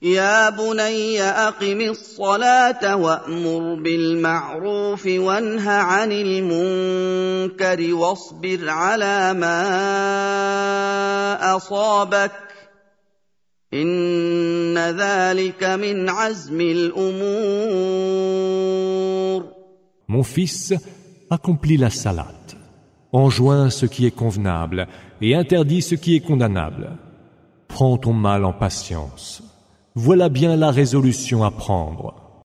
يا بني أقم الصلاة وأمر بالمعروف وانه عن المنكر واصبر على ما أصابك إن ذلك من عزم الأمور. Mon fils, accomplis la salat, enjoins ce qui est convenable et interdis ce qui est condamnable. Prends ton mal en patience. Voilà bien la résolution à prendre.